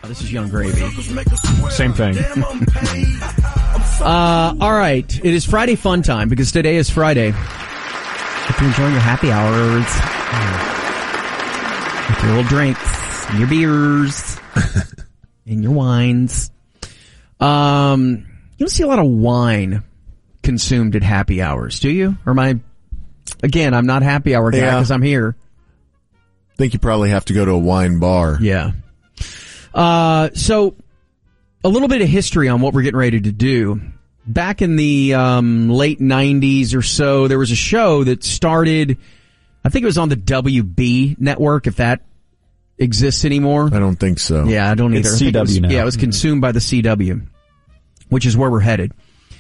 This is Young Gravy. Same thing. All right. It is Friday fun time because today is Friday. Hope you're enjoying your happy hours. With your little drinks and your beers and your wines. You don't see a lot of wine consumed at happy hours, do you? Or am I... Again, I'm not happy hour guy because I'm here. I think you probably have to go to a wine bar. Yeah. So, a little bit of history on what we're getting ready to do. Back in the late 90s or so, there was a show that started, I think it was on the WB network, if that exists anymore. I don't think so. Yeah, I don't either. It's CW now. Yeah, it was consumed by the CW, which is where we're headed.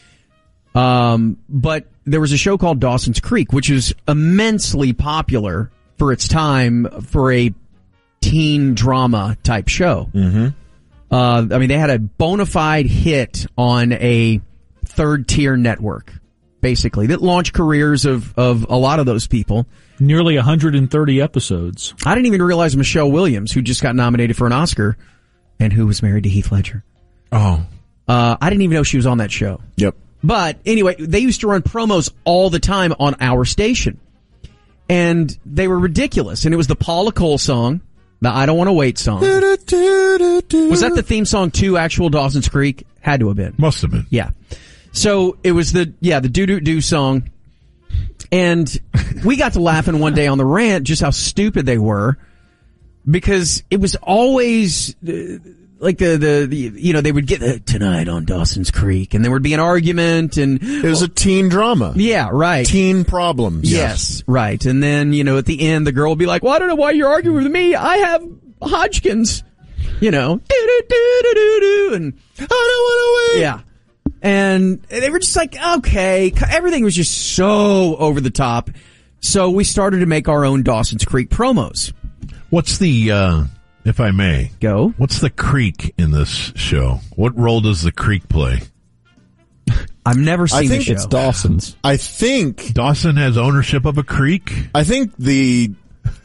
But there was a show called Dawson's Creek, which is immensely popular for its time for a teen drama type show. Mm-hmm. I mean, they had a bona fide hit on a third tier network, basically, that launched careers of a lot of those people. Nearly 130 episodes. I didn't even realize Michelle Williams, who just got nominated for an Oscar and who was married to Heath Ledger. Oh. I didn't even know she was on that show. Yep. But anyway, they used to run promos all the time on our station. And they were ridiculous. And it was the Paula Cole song, the I Don't Want to Wait song. Was that the theme song to actual Dawson's Creek? Had to have been. Must have been. Yeah. So it was the doo-doo-doo song. And we got to laughing one day on the rant just how stupid they were. Because it was always... like they would get tonight on Dawson's Creek, and there would be an argument, and it was a teen drama. Yeah, right. Teen problems. Yes, right. And then at the end, the girl would be like, "Well, I don't know why you're arguing with me. I have Hodgkin's." And I don't want to wait. Yeah, and they were just like, okay, everything was just so over the top. So we started to make our own Dawson's Creek promos. What's the? If I may. Go. What's the creek in this show? What role does the creek play? I've never seen the show. It's Dawson's. I think Dawson has ownership of a creek? I think that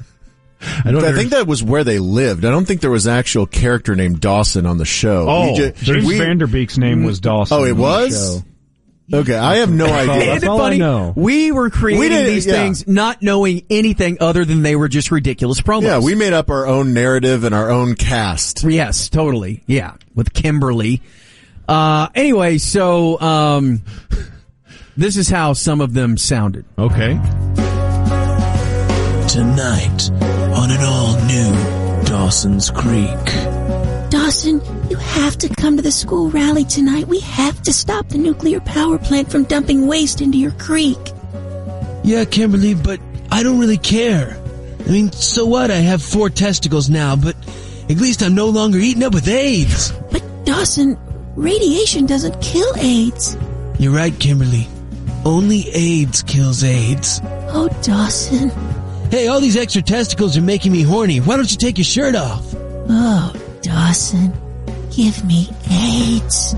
was where they lived. I don't think there was an actual character named Dawson on the show. Oh, James Vanderbeek's name was Dawson. Oh, it was? Okay, I have no idea. That's all I know. We were creating these things not knowing anything other than they were just ridiculous promos. Yeah, we made up our own narrative and our own cast. Yes, totally. Yeah, with Kimberly. Anyway, so this is how some of them sounded. Okay. Tonight on an all-new Dawson's Creek. Dawson, you have to come to the school rally tonight. We have to stop the nuclear power plant from dumping waste into your creek. Yeah, Kimberly, but I don't really care. I mean, so what? I have 4 testicles now, but at least I'm no longer eaten up with AIDS. But Dawson, radiation doesn't kill AIDS. You're right, Kimberly. Only AIDS kills AIDS. Oh, Dawson. Hey, all these extra testicles are making me horny. Why don't you take your shirt off? Oh, Dawson, give me AIDS.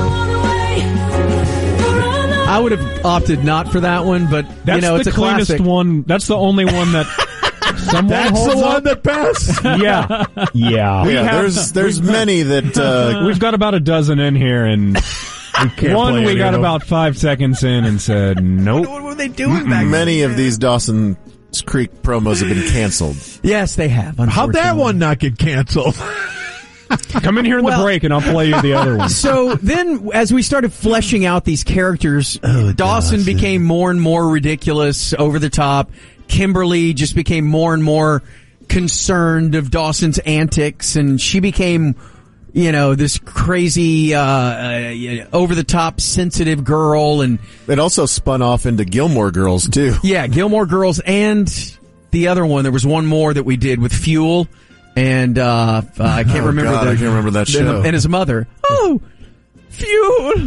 I would have opted not for that one, but That's it's the a cleanest classic. one. That's the only one that someone That's holds the up. one that passed? Yeah. Yeah. Yeah, there's many that We've got about a dozen in here, and one we got about 5 seconds in and said, nope. What were they doing back many of these Dawson's Creek promos have been canceled. Yes, they have. How'd that one not get canceled? Come in here in the break, and I'll play you the other one. So then, as we started fleshing out these characters, Dawson became more and more ridiculous, over the top. Kimberly just became more and more concerned of Dawson's antics, and she became, this crazy, over the top, sensitive girl. And it also spun off into Gilmore Girls too. Yeah, Gilmore Girls, and the other one. There was one more that we did with Fuel. And I can't remember. God, I can't remember that show. And his mother. Oh, Fuel.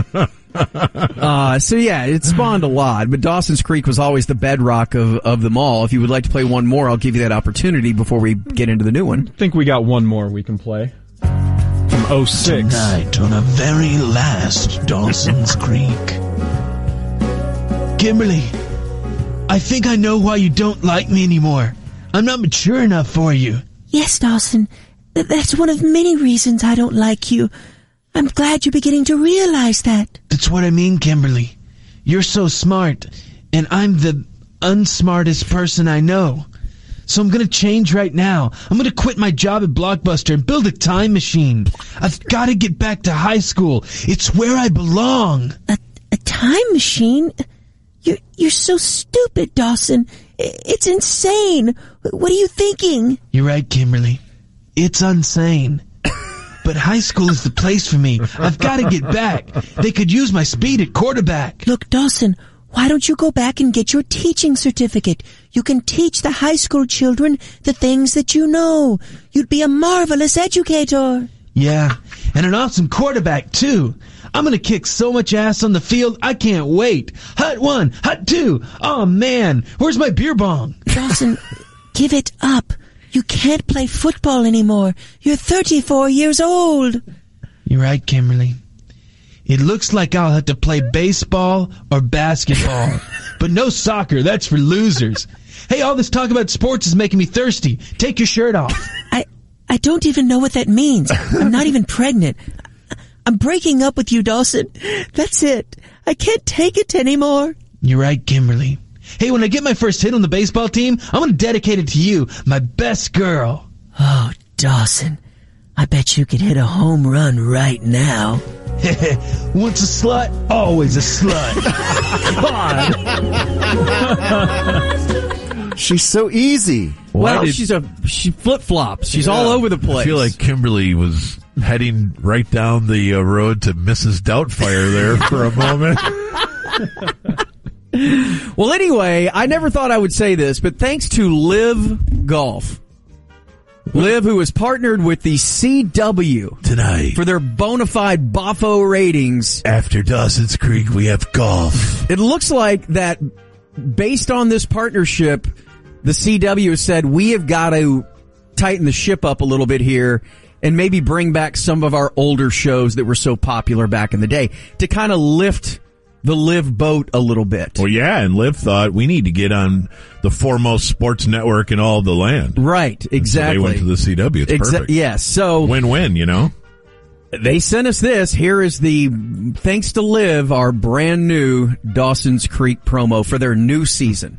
So yeah, it spawned a lot. But Dawson's Creek was always the bedrock of them all. If you would like to play one more, I'll give you that opportunity before we get into the new one. I think we got one more we can play. From 06. Tonight on a very last Dawson's Creek. Kimberly, I think I know why you don't like me anymore. I'm not mature enough for you. Yes, Dawson. That's one of many reasons I don't like you. I'm glad you're beginning to realize that. That's what I mean, Kimberly. You're so smart, and I'm the unsmartest person I know. So I'm gonna change right now. I'm gonna quit my job at Blockbuster and build a time machine. I've gotta get back to high school. It's where I belong. A time machine? You're so stupid, Dawson. It's insane. What are you thinking? You're right, Kimberly. It's insane. But high school is the place for me. I've got to get back. They could use my speed at quarterback. Look, Dawson, why don't you go back and get your teaching certificate? You can teach the high school children the things that you know. You'd be a marvelous educator. Yeah, and an awesome quarterback, too. I'm going to kick so much ass on the field, I can't wait. Hut 1, Hut 2. Oh, man, where's my beer bong? Dawson, give it up. You can't play football anymore. You're 34 years old. You're right, Kimberly. It looks like I'll have to play baseball or basketball. But no soccer, that's for losers. Hey, all this talk about sports is making me thirsty. Take your shirt off. I don't even know what that means. I'm not even pregnant. I'm breaking up with you, Dawson. That's it. I can't take it anymore. You're right, Kimberly. Hey, when I get my first hit on the baseball team, I'm going to dedicate it to you, my best girl. Oh, Dawson. I bet you could hit a home run right now. Once a slut, always a slut. God. She's so easy. Well, she flip-flops. She's all over the place. I feel like Kimberly was heading right down the road to Mrs. Doubtfire there for a moment. Well, anyway, I never thought I would say this, but thanks to Live Golf. Liv, who is partnered with the CW tonight for their bona fide Boffo ratings. After Dawson's Creek, we have golf. It looks like that based on this partnership, the CW has said we have got to tighten the ship up a little bit here and maybe bring back some of our older shows that were so popular back in the day to kind of lift the Live boat a little bit. Well, yeah, and Liv thought we need to get on the foremost sports network in all of the land. Right, exactly. So they went to the CW. It's perfect. Yes, so win-win, you know? They sent us this. Here is the, thanks to Liv, our brand new Dawson's Creek promo for their new season.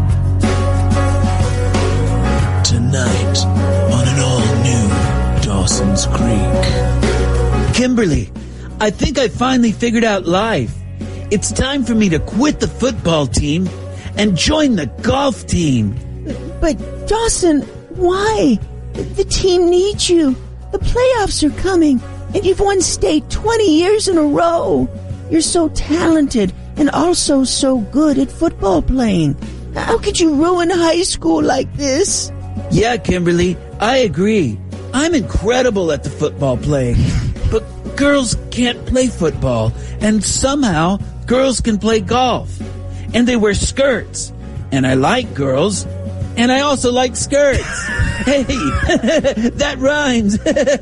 Tonight on an all-new Dawson's Creek. Kimberly, I think I finally figured out life. It's time for me to quit the football team and join the golf team. But, Dawson, why? The team needs you. The playoffs are coming, and you've won state 20 years in a row. You're so talented and also so good at football playing. How could you ruin high school like this? Yeah, Kimberly, I agree. I'm incredible at the football playing. But girls can't play football, and somehow girls can play golf. And they wear skirts. And I like girls. And I also like skirts. Hey, that rhymes.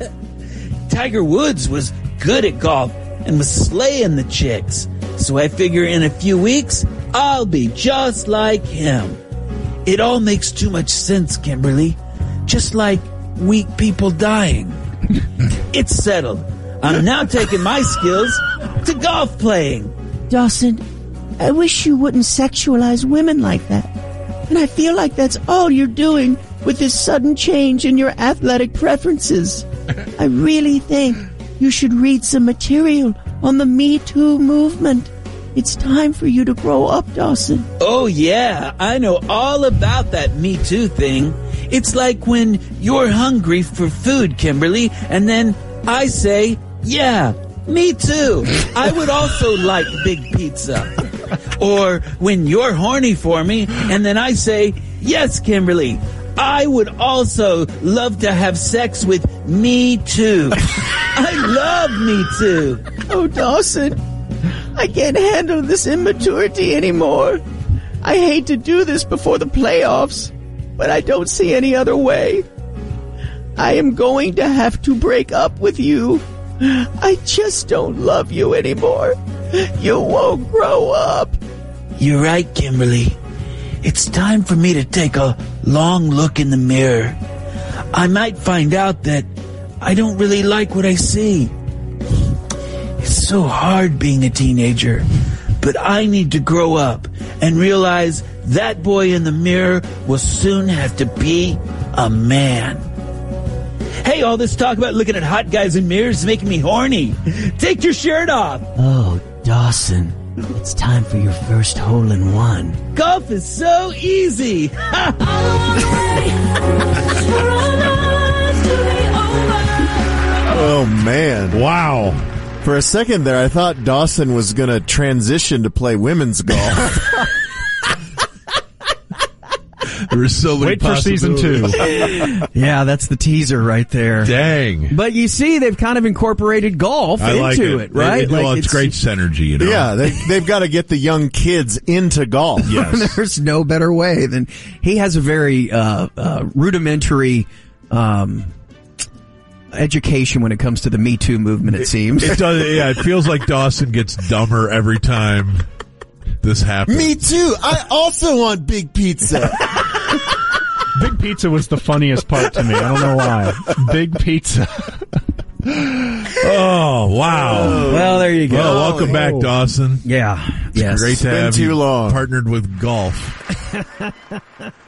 Tiger Woods was good at golf and was slaying the chicks. So I figure in a few weeks, I'll be just like him. It all makes too much sense, Kimberly. Just like weak people dying. It's settled. I'm now taking my skills to golf playing. Dawson, I wish you wouldn't sexualize women like that. And I feel like that's all you're doing with this sudden change in your athletic preferences. I really think you should read some material on the Me Too movement. It's time for you to grow up, Dawson. Oh, yeah, I know all about that Me Too thing. It's like when you're hungry for food, Kimberly, and then I say, yeah, me too. I would also like big pizza. Or when you're horny for me, and then I say, yes, Kimberly, I would also love to have sex with me too. I love me too. Oh, Dawson, I can't handle this immaturity anymore. I hate to do this before the playoffs, but I don't see any other way. I am going to have to break up with you. I just don't love you anymore. You won't grow up. You're right, Kimberly. It's time for me to take a long look in the mirror. I might find out that I don't really like what I see. It's so hard being a teenager, but I need to grow up and realize that boy in the mirror will soon have to be a man. Hey, all this talk about looking at hot guys in mirrors is making me horny. Take your shirt off. Oh, Dawson, it's time for your first hole-in-one. Golf is so easy. Oh, man. Wow. For a second there, I thought Dawson was going to transition to play women's golf. There were so many Wait for season 2. Yeah, that's the teaser right there. Dang. But you see, they've kind of incorporated golf I like into it, right? Well, it's great synergy, you know? Yeah, they've got to get the young kids into golf. Yes. There's no better way than he has a very rudimentary education when it comes to the Me Too movement. It seems It does. Yeah, it feels like Dawson gets dumber every time this happens. Me too. I also want big pizza. Big Pizza was the funniest part to me. I don't know why. Big Pizza. Oh, wow. well, there you go. Well, welcome back, Dawson. Yeah, yes. Great to been have too you long. partnered with golf.